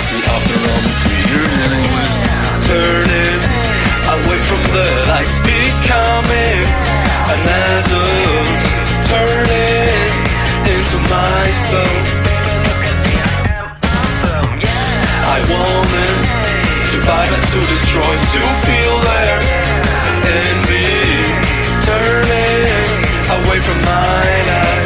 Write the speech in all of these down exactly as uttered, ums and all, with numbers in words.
reminds me after all the three years dealing with turning away from the lights, becoming an adult, turning into my soul. I wanted to buy but to destroy, to feel there in me, turning away from my life.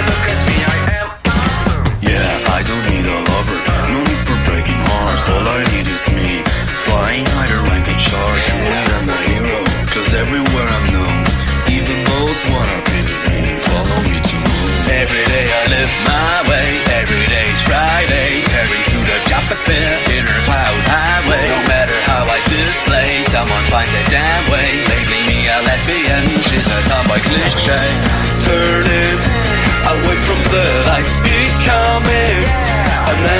Yeah, I don't need a lover, no need for breaking hearts. All I need is me, flying higher rank in charge. Surely I'm a hero, cause everywhere I'm known, even those want a piece of me, follow me to moon. Every day I live my way, every day's Friday, carry through the Japasphere, inner cloud highway. No matter how I display, someone finds a damn way. Lately me a lesbian, she's a tomboy cliche. Turning away from the lights, becoming a